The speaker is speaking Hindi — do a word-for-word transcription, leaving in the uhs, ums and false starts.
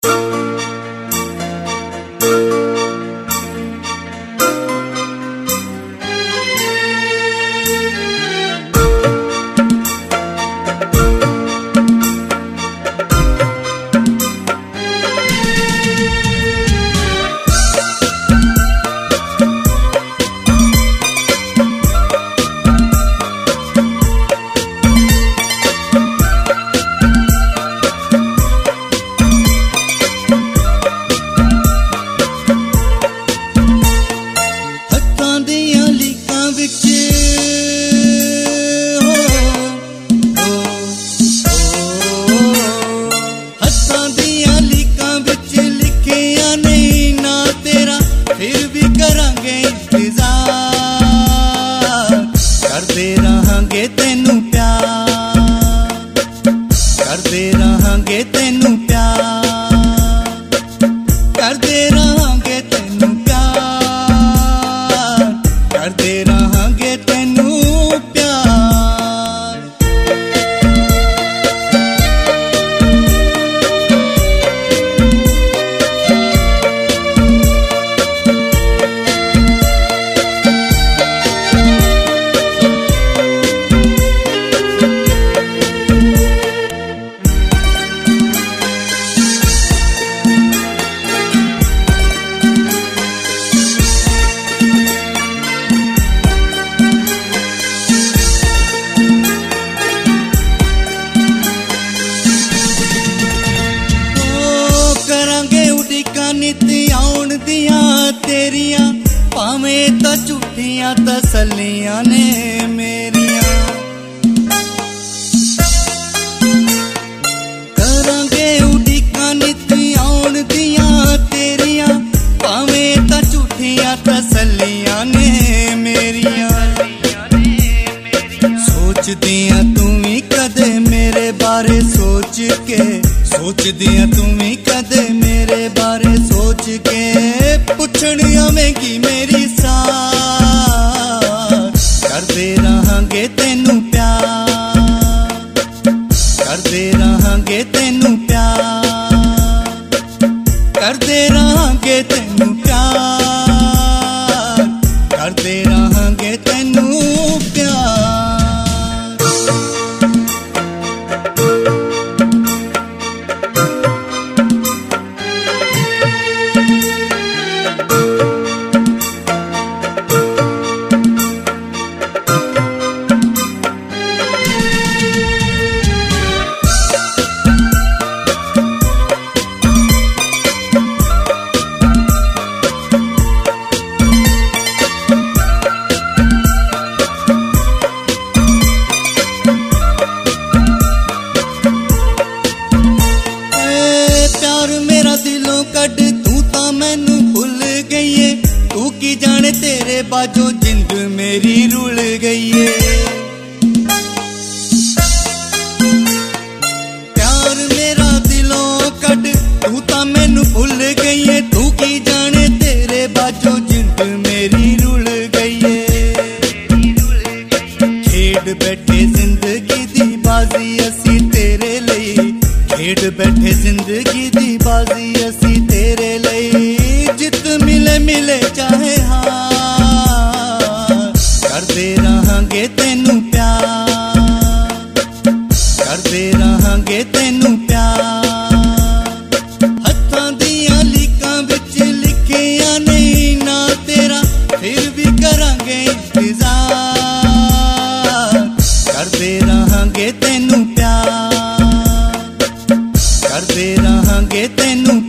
करते रहांगे तेनू प्यार, करते रहांगे तेनू प्यार, करते रहांगे तेनू प्यार, करते रहांगे तेनू प्यार। नित आउण दियां तेरियां भावें तां झूठियां तसल्लियां ने मेरियां, करांगे उड़ीकां नित आउण दियां तेरियां भावें तां झूठियां तसल्लियां ने मेरियां। सोचदियां तू भी कदे मेरे बारे सोच के, सोचदियां तू भी कदे मेरे बारे सोच के पुछण आवेंगी मेरी सार। करते रहांगे तेनू प्यार, करते रहांगे तेनू प्यार, करते रहांगे तेनू प्यार, करते रहांगे तेनू प्यार। दिलों कड तू तां मैनू भुल गई है, तू की जाने तेरे बाजों जिंद मेरी रुल गई है। प्यार मेरा दिलों कड तू तां मैनू भुल गई है, तू की जाने तेरे बाजों जिंद मेरी रुल गई है। खेड बैठे जिंदगी दी बाजी असी तेरे लई, खेड बैठे जिंदगी दी बाजी असी तेरे लई, जित मिले मिले चाहे हार। करते रहांगे तेनू प्यार, करते रहांगे तेनू प्यार। हत्थां दियां लीकां विच लिखिया नहीं ना तेरा, फिर भी करांगे इंतजार। करते रहांगे तेनू प्यार, करते रहांगे तेनू